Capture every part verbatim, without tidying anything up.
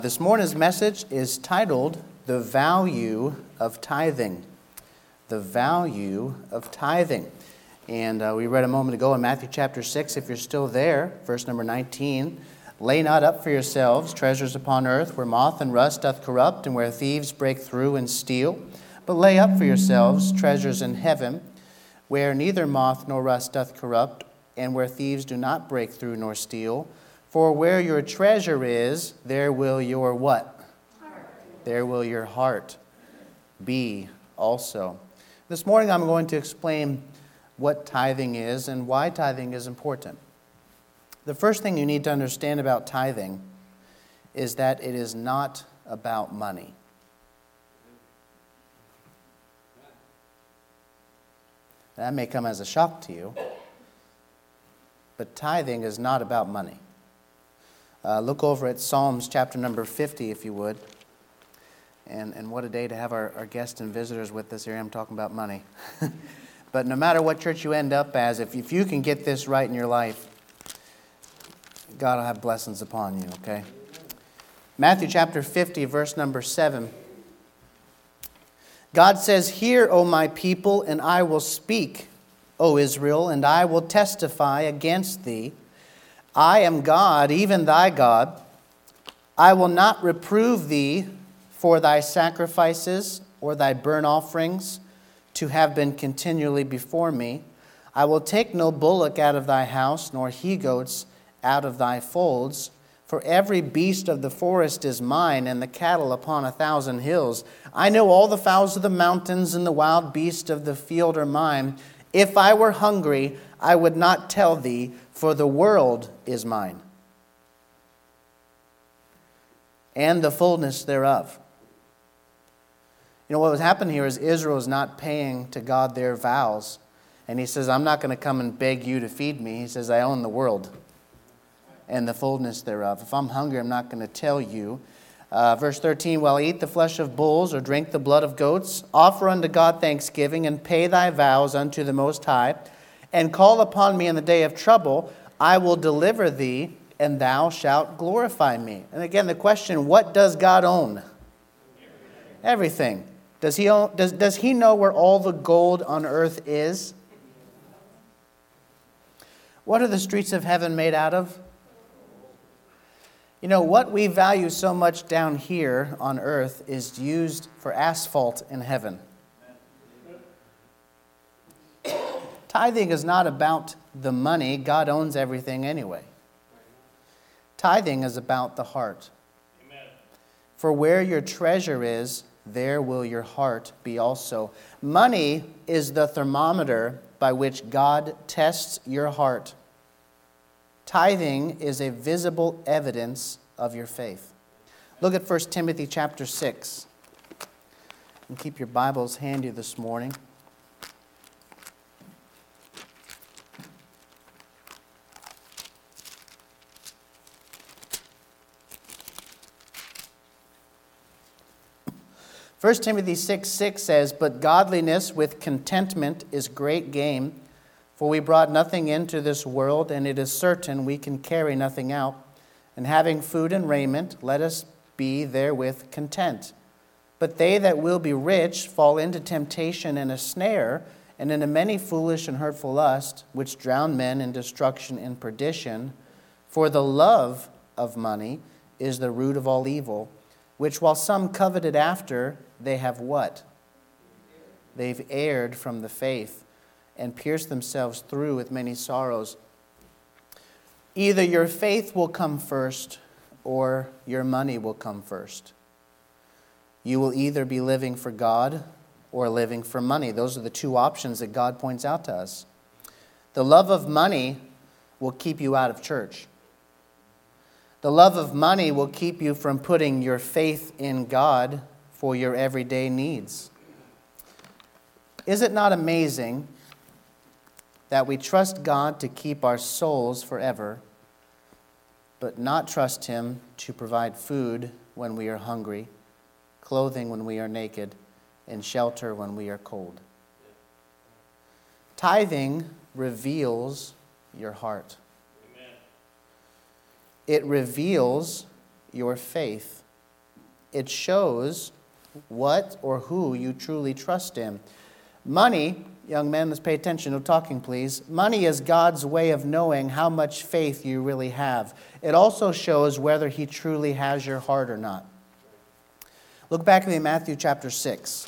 This morning's message is titled, The Value of Tithing. The Value of Tithing. And uh, we read a moment ago in Matthew chapter six, if you're still there, verse number nineteen, lay not up for yourselves treasures upon earth, where moth and rust doth corrupt, and where thieves break through and steal. But lay up for yourselves treasures in heaven, where neither moth nor rust doth corrupt, and where thieves do not break through nor steal. For where your treasure is, there will your what? Heart. There will your heart be also. This morning I'm going to explain what tithing is and why tithing is important. The first thing you need to understand about tithing is that it is not about money. That may come as a shock to you, but tithing is not about money. Uh, look over at Psalms chapter number fifty, if you would. And and what a day to have our, our guests and visitors with us here. I'm talking about money. But no matter what church you end up as, if, if you can get this right in your life, God will have blessings upon you, okay? Matthew chapter fifty, verse number seven. God says, "Hear, O my people, and I will speak, O Israel, and I will testify against thee. I am God, even thy God. I will not reprove thee for thy sacrifices or thy burnt offerings to have been continually before me. I will take no bullock out of thy house, nor he-goats out of thy folds. For every beast of the forest is mine, and the cattle upon a thousand hills. I know all the fowls of the mountains, and the wild beasts of the field are mine. If I were hungry, I would not tell thee, for the world is mine, and the fullness thereof." You know, what was happening here is Israel is not paying to God their vows. And he says, I'm not going to come and beg you to feed me. He says, I own the world and the fullness thereof. If I'm hungry, I'm not going to tell you. Uh, verse thirteen, "Well, eat the flesh of bulls or drink the blood of goats. Offer unto God thanksgiving and pay thy vows unto the Most High. And call upon me in the day of trouble. I will deliver thee, and thou shalt glorify me." And again, the question, what does God own? Everything. Does he own, does, does he know where all the gold on earth is? What are the streets of heaven made out of? You know, what we value so much down here on earth is used for asphalt in heaven. Tithing is not about the money. God owns everything anyway. Tithing is about the heart. Amen. For where your treasure is, there will your heart be also. Money is the thermometer by which God tests your heart. Tithing is a visible evidence of your faith. Look at First Timothy chapter six. And keep your Bibles handy this morning. First Timothy six six says, "But godliness with contentment is great gain. For we brought nothing into this world, and it is certain we can carry nothing out. And having food and raiment, let us be therewith content. But they that will be rich fall into temptation and a snare, and into many foolish and hurtful lusts, which drown men in destruction and perdition. For the love of money is the root of all evil, which while some coveted after, they have what? They've erred from the faith and pierced themselves through with many sorrows." Either your faith will come first or your money will come first. You will either be living for God or living for money. Those are the two options that God points out to us. The love of money will keep you out of church. The love of money will keep you from putting your faith in God for your everyday needs. Is it not amazing that we trust God to keep our souls forever, but not trust Him to provide food when we are hungry, clothing when we are naked, and shelter when we are cold? Tithing reveals your heart. Amen. It reveals your faith. it shows what or who you truly trust in. Money, young men, let's pay attention, no talking please. Money is God's way of knowing how much faith you really have. It also shows whether he truly has your heart or not. Look back at Matthew chapter six.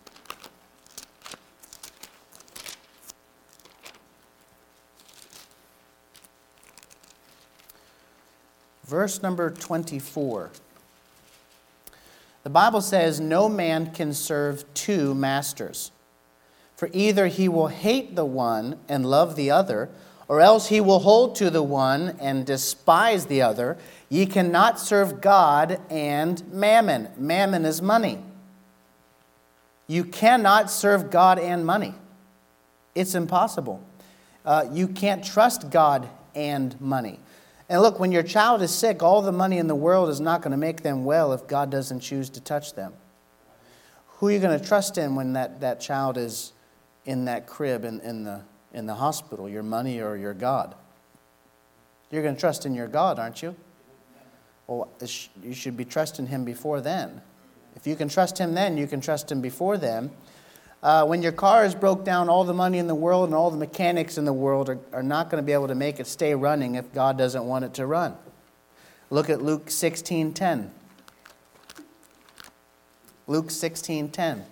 Verse number twenty-four. The Bible says, no man can serve two masters. For either he will hate the one and love the other, or else he will hold to the one and despise the other. Ye cannot serve God and mammon. Mammon is money. You cannot serve God and money. It's impossible. Uh, you can't trust God and money. And look, when your child is sick, all the money in the world is not going to make them well if God doesn't choose to touch them. Who are you going to trust in when that, that child is in that crib in, in, the, in the hospital? Your money or your God? You're going to trust in your God, aren't you? Well, you should be trusting him before then. If you can trust him then, you can trust him before then. Uh, when your car is broke down, all the money in the world and all the mechanics in the world are, are not going to be able to make it stay running if God doesn't want it to run. Look at Luke sixteen ten. Luke sixteen ten.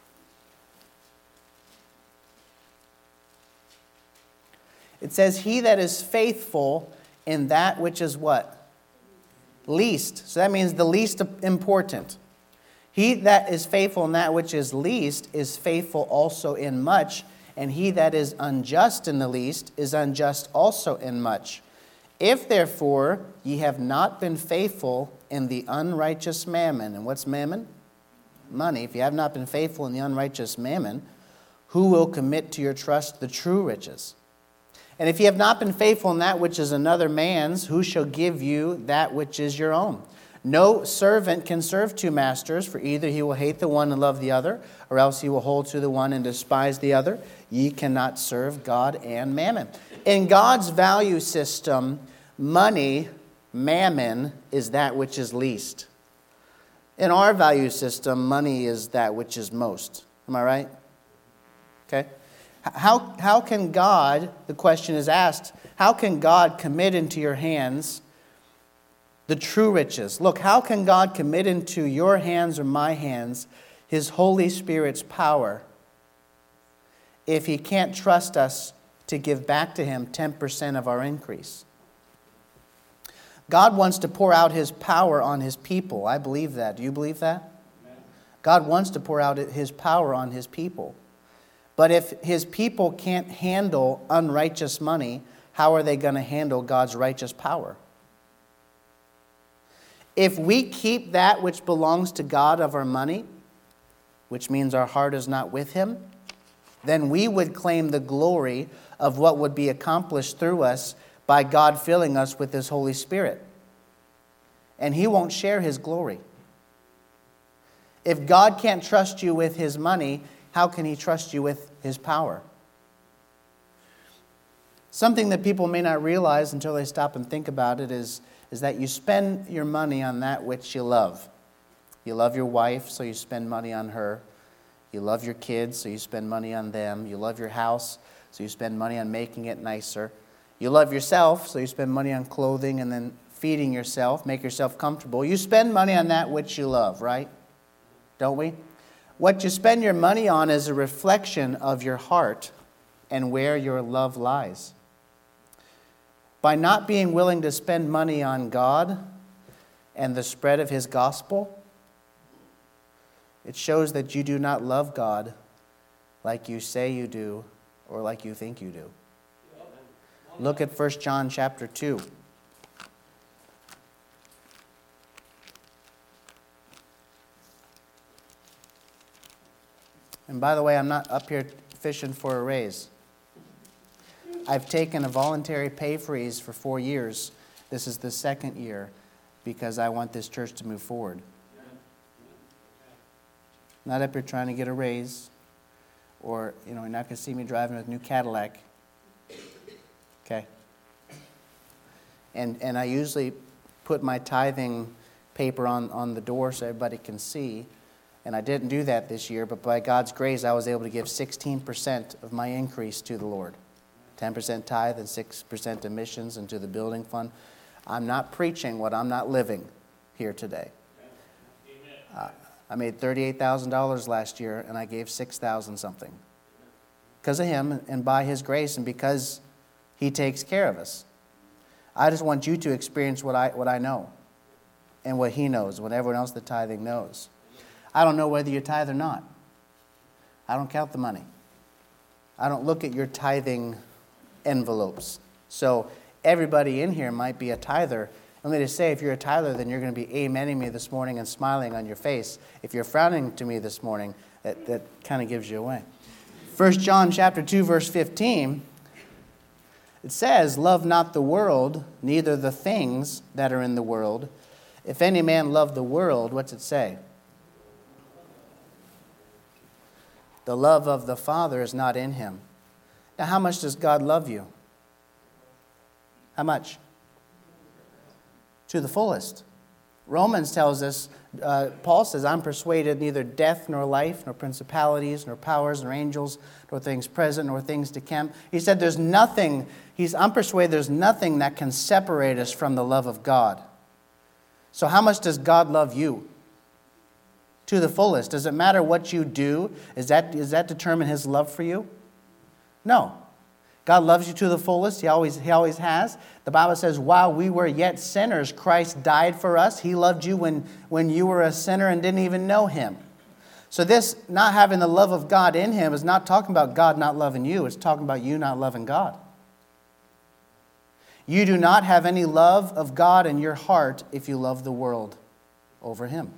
It says, he that is faithful in that which is what? Least. So that means the least important. He that is faithful in that which is least is faithful also in much, and he that is unjust in the least is unjust also in much. If therefore ye have not been faithful in the unrighteous mammon, and what's mammon? Money. If you have not been faithful in the unrighteous mammon, who will commit to your trust the true riches? And if ye have not been faithful in that which is another man's, who shall give you that which is your own? No servant can serve two masters, for either he will hate the one and love the other, or else he will hold to the one and despise the other. Ye cannot serve God and mammon. In God's value system, money, mammon, is that which is least. In our value system, money is that which is most. Am I right? Okay. How, how can God, the question is asked, how can God commit into your hands the true riches? Look, how can God commit into your hands or my hands his Holy Spirit's power if he can't trust us to give back to him ten percent of our increase? God wants to pour out his power on his people. I believe that. Do you believe that? Amen. God wants to pour out his power on his people. But if his people can't handle unrighteous money, how are they going to handle God's righteous power? If we keep that which belongs to God of our money, which means our heart is not with him, then we would claim the glory of what would be accomplished through us by God filling us with his Holy Spirit. And he won't share his glory. If God can't trust you with his money, how can he trust you with his power? Something that people may not realize until they stop and think about it is, is that you spend your money on that which you love. You love your wife, so you spend money on her. You love your kids, so you spend money on them. You love your house, so you spend money on making it nicer. You love yourself, so you spend money on clothing and then feeding yourself, make yourself comfortable. You spend money on that which you love, right? Don't we? What you spend your money on is a reflection of your heart and where your love lies. By not being willing to spend money on God and the spread of his gospel, it shows that you do not love God like you say you do or like you think you do. Look at First John chapter two. And by the way, I'm not up here fishing for a raise. I've taken a voluntary pay freeze for four years. This is the second year because I want this church to move forward. Not up here trying to get a raise, or, you know, you're not going to see me driving a new Cadillac. Okay? And and I usually put my tithing paper on, on the door so everybody can see. And I didn't do that this year, but by God's grace, I was able to give sixteen percent of my increase to the Lord. ten percent tithe and six percent to missions and to the building fund. I'm not preaching what I'm not living here today. Uh, I made thirty-eight thousand dollars last year, and I gave six thousand dollars something. Because of Him and by His grace and because He takes care of us. I just want you to experience what I what I know and what He knows, what everyone else that's tithing knows. I don't know whether you tithe or not. I don't count the money. I don't look at your tithing envelopes. So everybody in here might be a tither. I'm going to say, if you're a tither, then you're going to be amening me this morning and smiling on your face. If you're frowning to me this morning, that, that kind of gives you away. First John chapter two, verse fifteen, it says, "Love not the world, neither the things that are in the world. If any man love the world," what's it say? "The love of the Father is not in him." Now, how much does God love you? How much? To the fullest. Romans tells us, uh, Paul says, "I'm persuaded neither death nor life, nor principalities, nor powers, nor angels, nor things present, nor things to come." He said there's nothing, he's, I'm persuaded there's nothing that can separate us from the love of God. So how much does God love you? To the fullest. Does it matter what you do? Is that, does that determine His love for you? No. God loves you to the fullest. He always, he always has. The Bible says, while we were yet sinners, Christ died for us. He loved you when, when you were a sinner and didn't even know Him. So this not having the love of God in Him is not talking about God not loving you. It's talking about you not loving God. You do not have any love of God in your heart if you love the world over Him.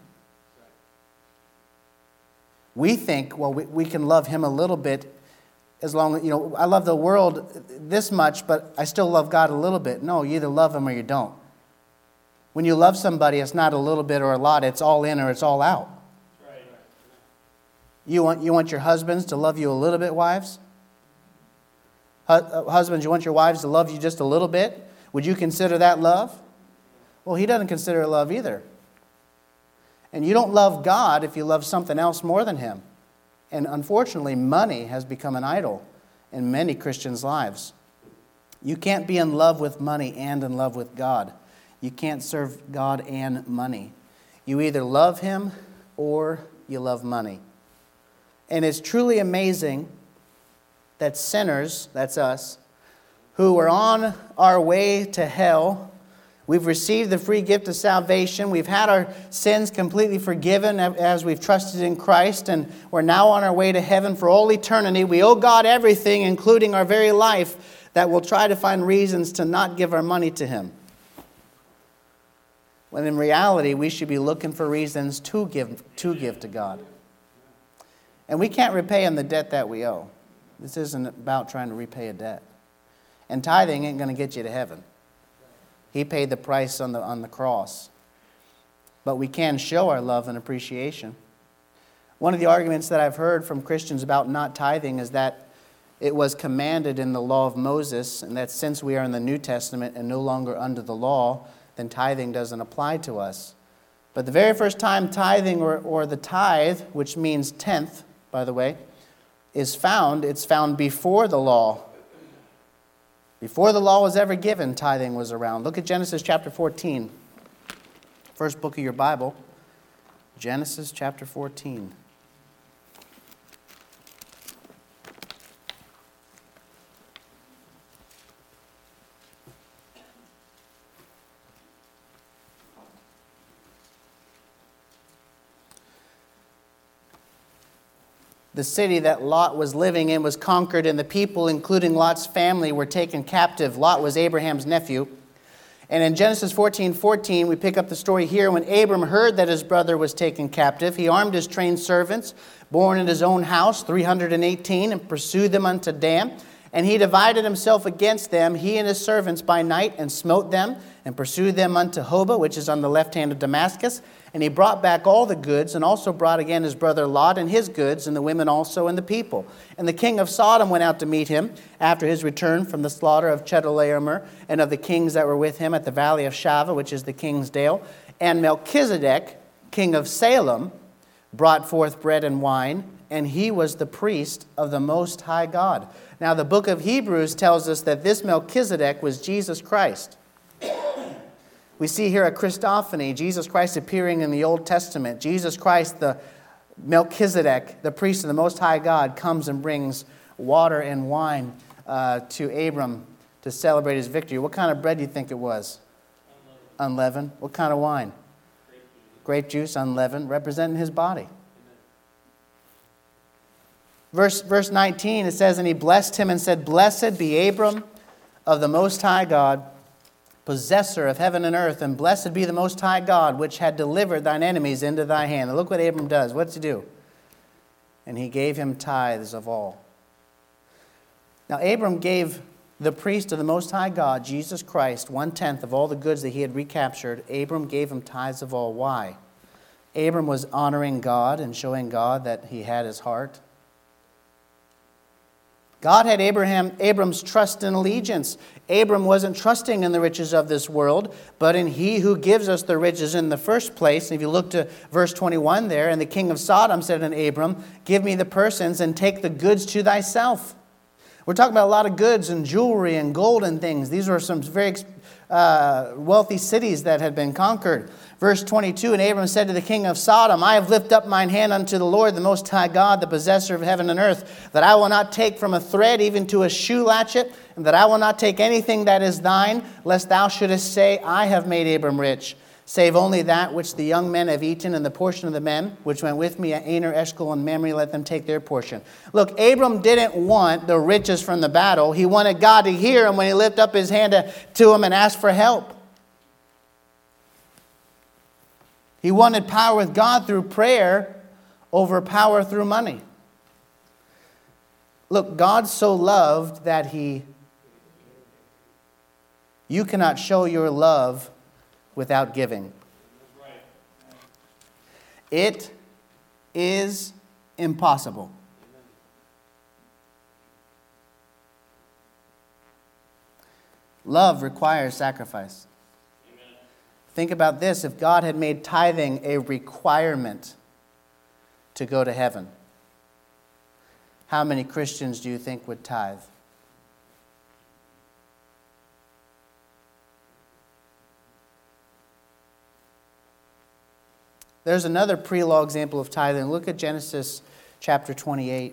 We think, well, we, we can love Him a little bit as long as, you know, I love the world this much, but I still love God a little bit. No, you either love Him or you don't. When you love somebody, it's not a little bit or a lot. It's all in or it's all out. Right. You want, you want your husbands to love you a little bit, wives? Husbands, you want your wives to love you just a little bit? Would you consider that love? Well, He doesn't consider it love either. And you don't love God if you love something else more than Him. And unfortunately, money has become an idol in many Christians' lives. You can't be in love with money and in love with God. You can't serve God and money. You either love Him or you love money. And it's truly amazing that sinners, that's us, who are on our way to hell, we've received the free gift of salvation. We've had our sins completely forgiven as we've trusted in Christ, and we're now on our way to heaven for all eternity. We owe God everything, including our very life, that we'll try to find reasons to not give our money to Him. When in reality, we should be looking for reasons to give, to give to God. And we can't repay Him the debt that we owe. This isn't about trying to repay a debt. And tithing ain't going to get you to heaven. He paid the price on the on the cross. But we can show our love and appreciation. One of the arguments that I've heard from Christians about not tithing is that it was commanded in the law of Moses, and that since we are in the New Testament and no longer under the law, then tithing doesn't apply to us. But the very first time tithing, or, or the tithe, which means tenth, by the way, is found, it's found before the law. Before the law was ever given, tithing was around. Look at Genesis chapter fourteen. First book of your Bible. Genesis chapter fourteen. The city that Lot was living in was conquered, and the people, including Lot's family, were taken captive. Lot was Abraham's nephew. And in Genesis fourteen fourteen, we pick up the story here. When Abram heard that his brother was taken captive, he armed his trained servants, born in his own house, three hundred eighteen, and pursued them unto Dan. And he divided himself against them, he and his servants, by night, and smote them, and pursued them unto Hobah, which is on the left hand of Damascus. And he brought back all the goods, and also brought again his brother Lot and his goods, and the women also and the people. And the king of Sodom went out to meet him after his return from the slaughter of Chedorlaomer, and of the kings that were with him at the valley of Shaveh, which is the king's dale. And Melchizedek, king of Salem, brought forth bread and wine, and he was the priest of the Most High God. Now, the book of Hebrews tells us that this Melchizedek was Jesus Christ. We see here a Christophany, Jesus Christ appearing in the Old Testament. Jesus Christ, the Melchizedek, the priest of the Most High God, comes and brings water and wine uh, to Abram to celebrate his victory. What kind of bread do you think it was? Unleavened. Unleavened. What kind of wine? Grape juice. Grape juice, unleavened, representing his body. Amen. Verse, verse nineteen, it says, and he blessed him and said, blessed be Abram of the Most High God, possessor of heaven and earth, and blessed be the Most High God, which had delivered thine enemies into thy hand. And look what Abram does. What does he do? And he gave him tithes of all. Now, Abram gave the priest of the Most High God, Jesus Christ, one-tenth of all the goods that he had recaptured. Abram gave him tithes of all. Why? Abram was honoring God and showing God that he had his heart. God had Abraham, Abram's trust and allegiance. Abram wasn't trusting in the riches of this world, but in he who gives us the riches in the first place. And if you look to verse twenty-one there, and the king of Sodom said unto Abram, give me the persons and take the goods to thyself. We're talking about a lot of goods and jewelry and gold and things. These were some very uh, wealthy cities that had been conquered. Verse twenty-two, and Abram said to the king of Sodom, I have lifted up mine hand unto the Lord, the Most High God, the possessor of heaven and earth, that I will not take from a thread even to a shoe latchet, and that I will not take anything that is thine, lest thou shouldest say, I have made Abram rich, save only that which the young men have eaten, and the portion of the men which went with me, Aner, Eshcol, and Mamre, let them take their portion. Look, Abram didn't want the riches from the battle. He wanted God to hear him when he lifted up his hand to, to him and asked for help. He wanted power with God through prayer over power through money. Look, God so loved that he... You cannot show your love without giving. It is impossible. Love requires sacrifice. Think about this. If God had made tithing a requirement to go to heaven, how many Christians do you think would tithe? There's another pre-law example of tithing. Look at Genesis chapter twenty-eight.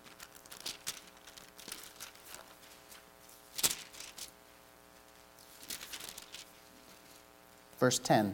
Verse ten.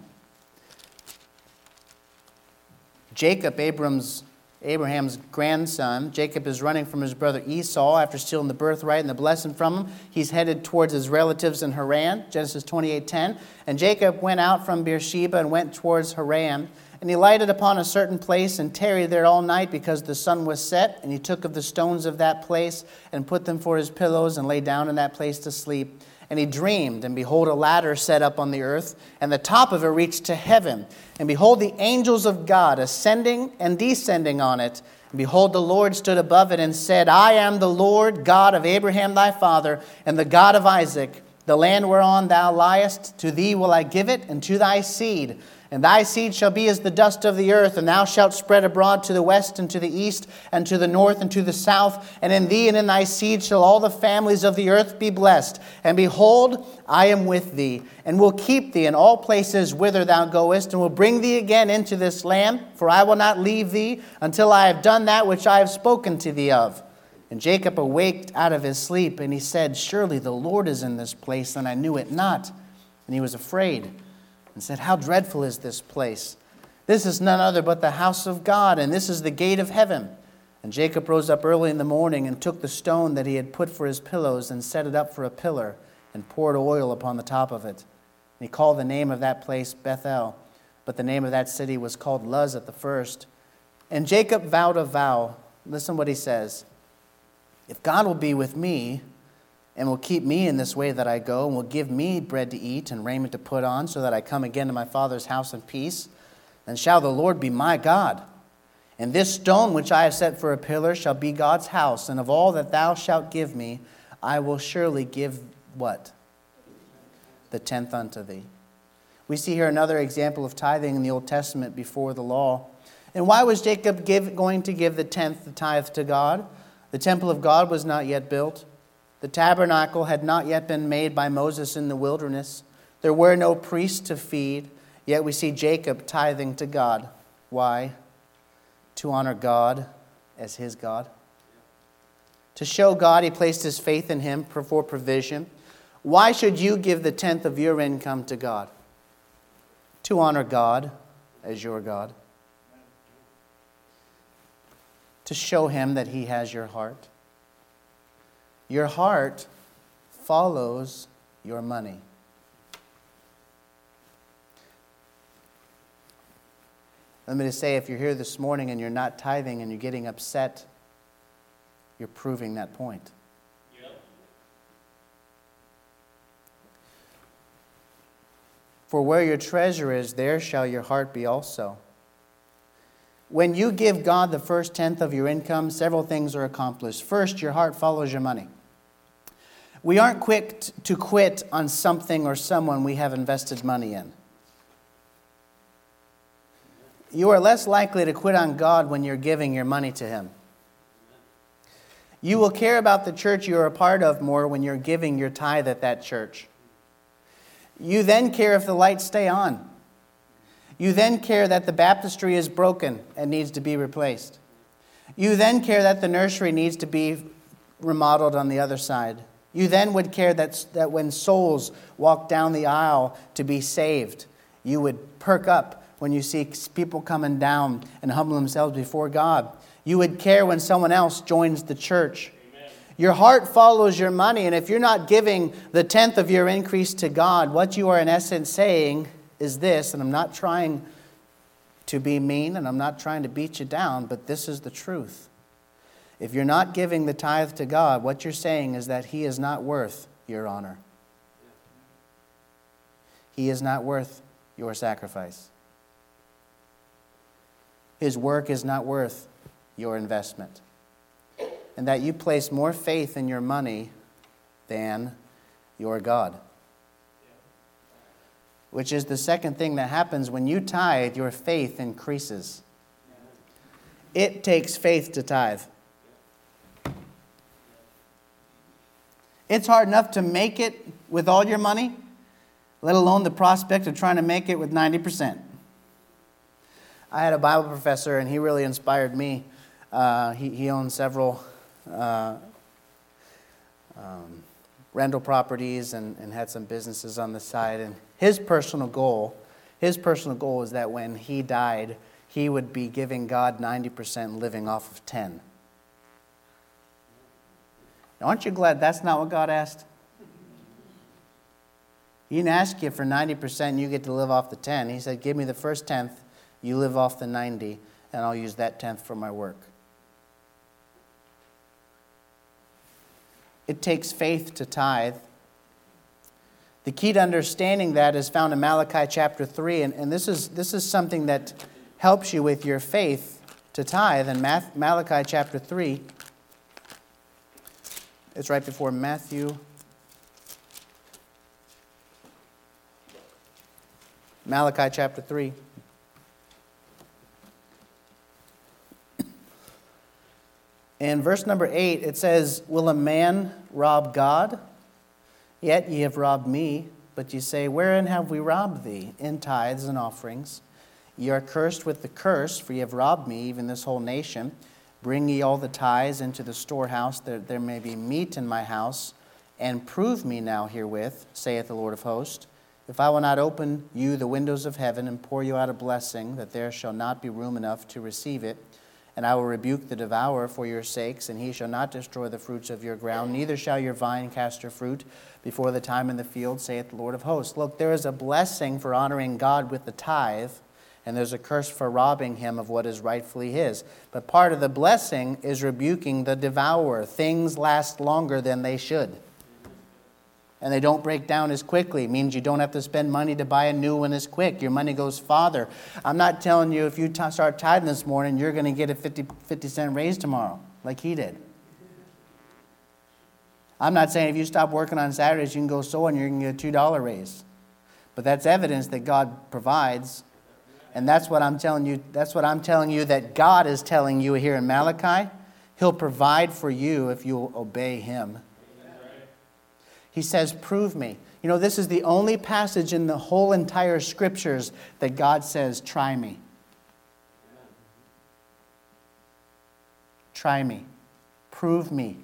Jacob, Abram's, Abraham's grandson, Jacob is running from his brother Esau after stealing the birthright and the blessing from him. He's headed towards his relatives in Haran, Genesis twenty-eight ten. And Jacob went out from Beersheba and went towards Haran. And he lighted upon a certain place and tarried there all night because the sun was set. And he took of the stones of that place and put them for his pillows and lay down in that place to sleep. And he dreamed, and behold, a ladder set up on the earth, and the top of it reached to heaven. And behold, the angels of God ascending and descending on it. And behold, the Lord stood above it and said, I am the Lord God of Abraham thy father, and the God of Isaac. The land whereon thou liest, to thee will I give it, and to thy seed. And thy seed shall be as the dust of the earth, and thou shalt spread abroad to the west and to the east and to the north and to the south. And in thee and in thy seed shall all the families of the earth be blessed. And behold, I am with thee, and will keep thee in all places whither thou goest, and will bring thee again into this land. For I will not leave thee until I have done that which I have spoken to thee of. And Jacob awaked out of his sleep, and he said, surely the Lord is in this place, and I knew it not. And he was afraid, and said, how dreadful is this place? This is none other but the house of God, and this is the gate of heaven. And Jacob rose up early in the morning and took the stone that he had put for his pillows and set it up for a pillar and poured oil upon the top of it. And he called the name of that place Bethel, but the name of that city was called Luz at the first. And Jacob vowed a vow. Listen what he says. If God will be with me, and will keep me in this way that I go, and will give me bread to eat and raiment to put on, so that I come again to my father's house in peace, then shall the Lord be my God. And this stone which I have set for a pillar shall be God's house, and of all that thou shalt give me, I will surely give what? The tenth unto thee. We see here another example of tithing in the Old Testament before the law. And why was Jacob give, going to give the tenth, the tithe, to God? The temple of God was not yet built. The tabernacle had not yet been made by Moses in the wilderness. There were no priests to feed, yet we see Jacob tithing to God. Why? To honor God as his God. To show God he placed his faith in him for provision. Why should you give the tenth of your income to God? To honor God as your God. To show him that he has your heart. Your heart follows your money. Let me just say, if you're here this morning and you're not tithing and you're getting upset, you're proving that point. Yep. For where your treasure is, there shall your heart be also. When you give God the first tenth of your income, several things are accomplished. First, your heart follows your money. We aren't quick to quit on something or someone we have invested money in. You are less likely to quit on God when you're giving your money to him. You will care about the church you're a part of more when you're giving your tithe at that church. You then care if the lights stay on. You then care that the baptistry is broken and needs to be replaced. You then care that the nursery needs to be remodeled on the other side. You then would care that, that when souls walk down the aisle to be saved, you would perk up when you see people coming down and humble themselves before God. You would care when someone else joins the church. Amen. Your heart follows your money, and if you're not giving the tenth of your increase to God, what you are in essence saying is this, and I'm not trying to be mean, and I'm not trying to beat you down, but this is the truth. If you're not giving the tithe to God, what you're saying is that he is not worth your honor. He is not worth your sacrifice. His work is not worth your investment. And that you place more faith in your money than your God. Which is the second thing that happens when you tithe, your faith increases. It takes faith to tithe. It's hard enough to make it with all your money, let alone the prospect of trying to make it with ninety percent. I had a Bible professor, and he really inspired me. Uh, he, he owned several uh, um, rental properties and, and had some businesses on the side. And his personal goal, his personal goal was that when he died, he would be giving God ninety percent and living off of ten. Now, aren't you glad that's not what God asked? He didn't ask you for ninety percent and you get to live off the ten. He said, give me the first tenth. You live off the ninety, and I'll use that tenth for my work. It takes faith to tithe. The key to understanding that is found in Malachi chapter three, and, and this is this is something that helps you with your faith to tithe. In Malachi chapter three, it's right before Matthew. Malachi chapter three. In verse number eight, it says, will a man rob God? Yet ye have robbed me. But ye say, wherein have we robbed thee? In tithes and offerings. Ye are cursed with the curse, for ye have robbed me, even this whole nation. Bring ye all the tithes into the storehouse, that there may be meat in my house. And prove me now herewith, saith the Lord of hosts, if I will not open you the windows of heaven and pour you out a blessing, that there shall not be room enough to receive it. And I will rebuke the devourer for your sakes, and he shall not destroy the fruits of your ground, neither shall your vine cast her fruit before the time in the field, saith the Lord of hosts. Look, there is a blessing for honoring God with the tithe, and there's a curse for robbing him of what is rightfully his. But part of the blessing is rebuking the devourer. Things last longer than they should. And they don't break down as quickly. It means you don't have to spend money to buy a new one as quick. Your money goes farther. I'm not telling you if you t- start tithing this morning, you're going to get a fifty, fifty cent raise tomorrow, like he did. I'm not saying if you stop working on Saturdays, you can go sow and you're going to get a two dollar raise. But that's evidence that God provides. And that's what I'm telling you. That's what I'm telling you that God is telling you here in Malachi. He'll provide for you if you'll obey him. He says, prove me. You know, this is the only passage in the whole entire scriptures that God says, try me. Try me. Prove me.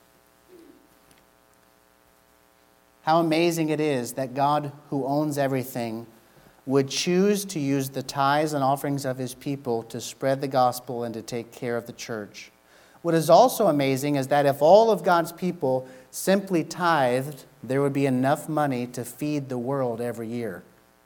How amazing it is that God, who owns everything, would choose to use the tithes and offerings of his people to spread the gospel and to take care of the church. What is also amazing is that if all of God's people simply tithed, there would be enough money to feed the world every year.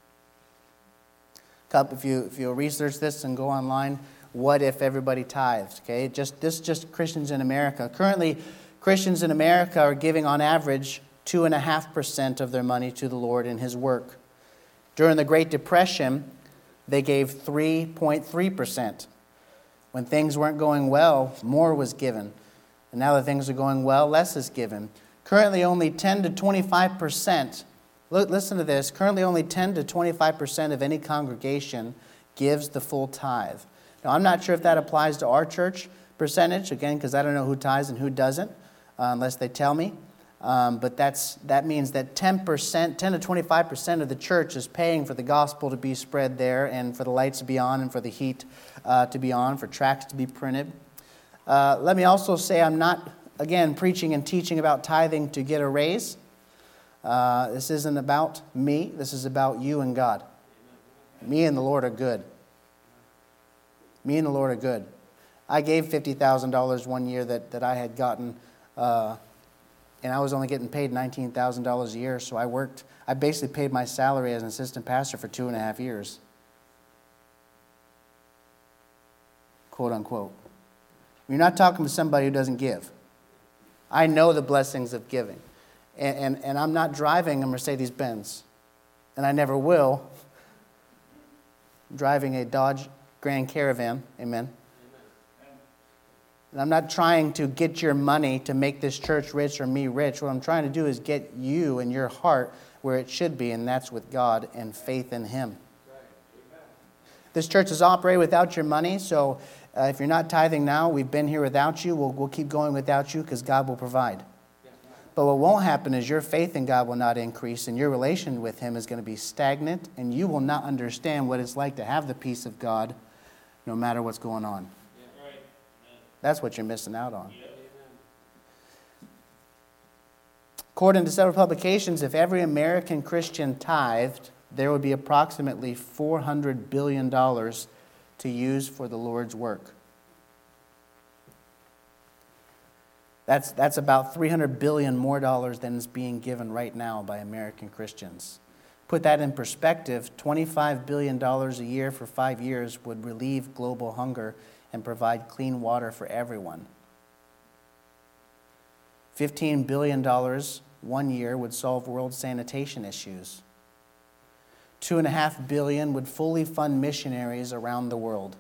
If you if you research this and go online, what if everybody tithed? Okay, just this just Christians in America. Currently, Christians in America are giving on average two and a half percent of their money to the Lord in his work. During the Great Depression, they gave three point three percent. When things weren't going well, more was given. And now that things are going well, less is given. Currently, only ten to twenty-five percent, listen to this, currently only ten to twenty-five percent of any congregation gives the full tithe. Now, I'm not sure if that applies to our church percentage, again, because I don't know who tithes and who doesn't, uh, unless they tell me. Um, but that's that means that ten percent, ten to twenty-five percent of the church is paying for the gospel to be spread there, and for the lights to be on, and for the heat uh, to be on, for tracts to be printed. Uh, let me also say I'm not, again, preaching and teaching about tithing to get a raise. Uh, this isn't about me. This is about you and God. Me and the Lord are good. Me and the Lord are good. I gave fifty thousand dollars one year that, that I had gotten, uh, and I was only getting paid nineteen thousand dollars a year, so I worked, I basically paid my salary as an assistant pastor for two and a half years. Quote unquote. You're not talking to somebody who doesn't give. I know the blessings of giving. And, and, and I'm not driving a Mercedes-Benz, and I never will. I'm driving a Dodge Grand Caravan, amen. And I'm not trying to get your money to make this church rich or me rich. What I'm trying to do is get you and your heart where it should be, and that's with God and faith in him. This church is operated without your money, so uh, if you're not tithing now, we've been here without you. We'll, we'll keep going without you because God will provide. But what won't happen is your faith in God will not increase, and your relation with him is going to be stagnant, and you will not understand what it's like to have the peace of God no matter what's going on. Yeah, right. That's what you're missing out on. Yeah. According to several publications, if every American Christian tithed, there would be approximately four hundred billion dollars to use for the Lord's work. That's, that's about three hundred billion dollars more dollars than is being given right now by American Christians. Put that in perspective, twenty-five billion dollars a year for five years would relieve global hunger and provide clean water for everyone. fifteen billion dollars one year would solve world sanitation issues. Two and a half billion would fully fund missionaries around the world.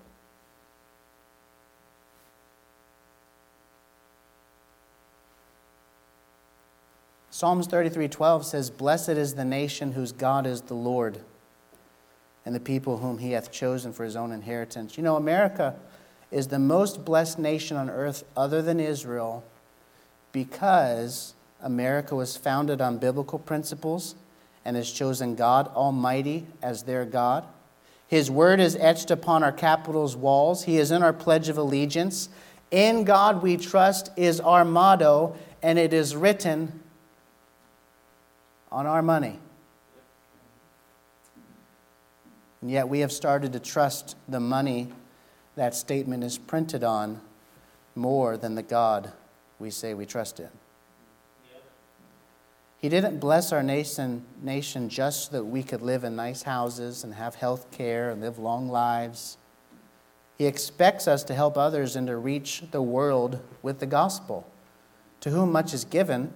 Psalms thirty-three twelve says, "Blessed is the nation whose God is the Lord, and the people whom he hath chosen for his own inheritance." You know, America is the most blessed nation on earth other than Israel because America was founded on biblical principles and has chosen God Almighty as their God. His word is etched upon our Capitol's walls. He is in our Pledge of Allegiance. "In God we trust" is our motto, and it is written on our money. And yet we have started to trust the money that statement is printed on more than the God we say we trust in. He didn't bless our nation, nation just so that we could live in nice houses and have health care and live long lives. He expects us to help others and to reach the world with the gospel. To whom much is given,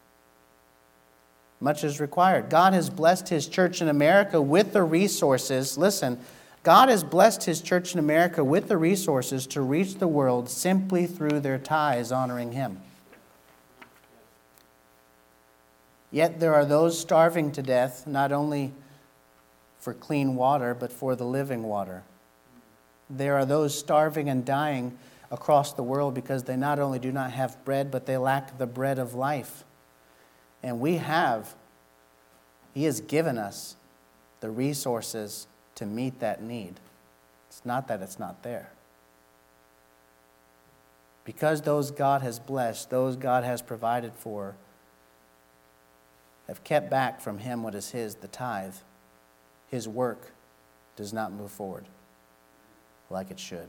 much is required. God has blessed his church in America with the resources. Listen, God has blessed his church in America with the resources to reach the world simply through their tithes honoring him. Yet there are those starving to death, not only for clean water, but for the living water. There are those starving and dying across the world because they not only do not have bread, but they lack the bread of life. And we have, He has given us the resources to meet that need. It's not that it's not there. Because those God has blessed, those God has provided for, have kept back from Him what is His, the tithe, His work does not move forward like it should.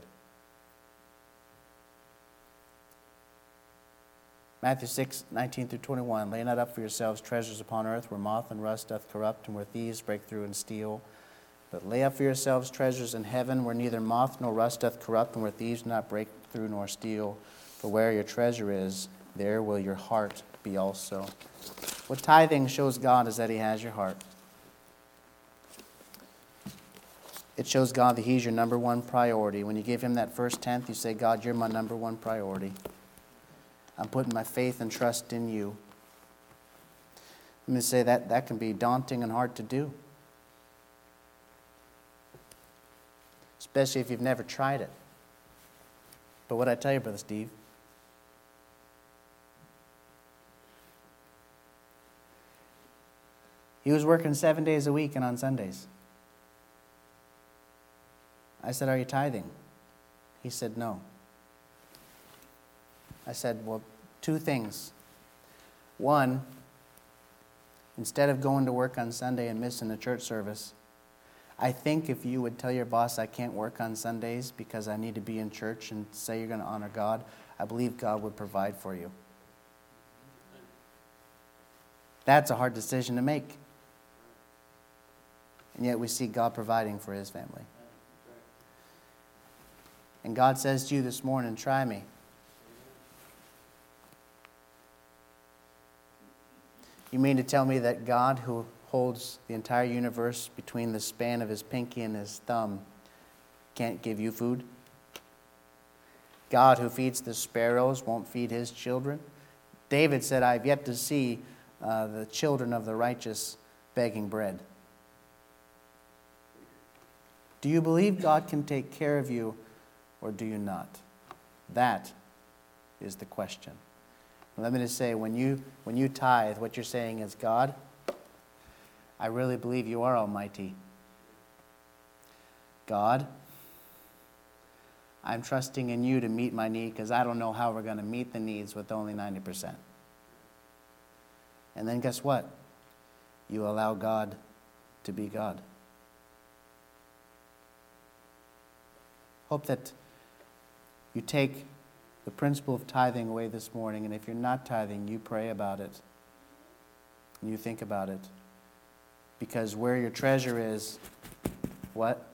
Matthew six, nineteen through twenty-one, lay not up for yourselves treasures upon earth, where moth and rust doth corrupt, and where thieves break through and steal. But lay up for yourselves treasures in heaven, where neither moth nor rust doth corrupt, and where thieves do not break through nor steal. For where your treasure is, there will your heart be also. What tithing shows God is that He has your heart. It shows God that He's your number one priority. When you give Him that first tenth, you say, God, you're my number one priority. I'm putting my faith and trust in you. Let me say that that can be daunting and hard to do. Especially if you've never tried it. But what I tell you, Brother Steve, he was working seven days a week and on Sundays. I said, are you tithing? He said, no. I said, well, two things. One, instead of going to work on Sunday and missing a church service, I think if you would tell your boss, I can't work on Sundays because I need to be in church, and say you're going to honor God, I believe God would provide for you. That's a hard decision to make. And yet we see God providing for His family. And God says to you this morning, try me. You mean to tell me that God, who holds the entire universe between the span of His pinky and His thumb, can't give you food? God, who feeds the sparrows, won't feed His children? David said, I have yet to see uh, the children of the righteous begging bread. Do you believe God can take care of you, or do you not? That is the question. Let me just say, when you when you tithe, what you're saying is, God, I really believe you are almighty. God, I'm trusting in you to meet my need because I don't know how we're going to meet the needs with only ninety percent. And then guess what? You allow God to be God. Hope that you take the principle of tithing away this morning, and if you're not tithing, you pray about it. And you think about it. Because where your treasure is, what?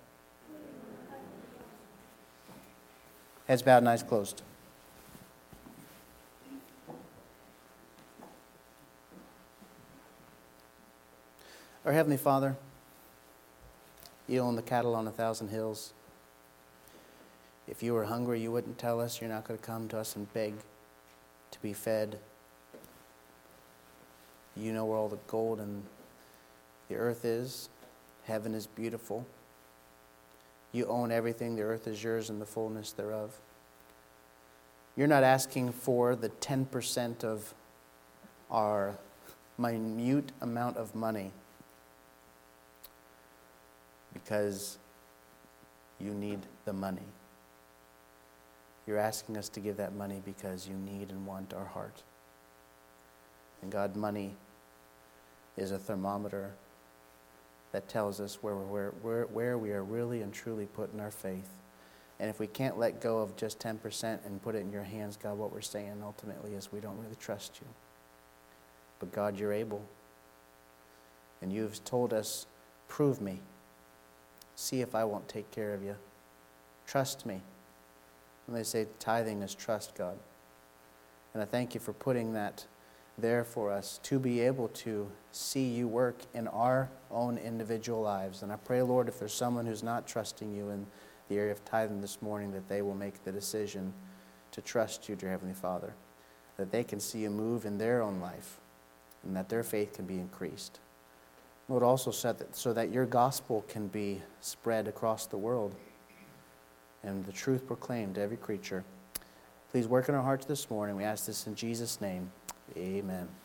Heads bowed and eyes closed. Our Heavenly Father, you own the cattle on a thousand hills. If you were hungry, you wouldn't tell us. You're not going to come to us and beg to be fed. You know where all the gold and the earth is. Heaven is beautiful. You own everything. The earth is yours and the fullness thereof. You're not asking for the ten percent of our minute amount of money because you need the money. You're asking us to give that money because you need and want our heart. And God, money is a thermometer that tells us where, where, where, where we are really and truly putting our faith. And if we can't let go of just ten percent and put it in your hands, God, what we're saying ultimately is we don't really trust you. But God, you're able. And you've told us, prove me. See if I won't take care of you. Trust me. And they say tithing is trust, God. And I thank you for putting that there for us to be able to see you work in our own individual lives. And I pray, Lord, if there's someone who's not trusting you in the area of tithing this morning, that they will make the decision to trust you, dear Heavenly Father, that they can see you move in their own life and that their faith can be increased. Lord, also so that, so that your gospel can be spread across the world and the truth proclaimed to every creature. Please work in our hearts this morning. We ask this in Jesus' name. Amen.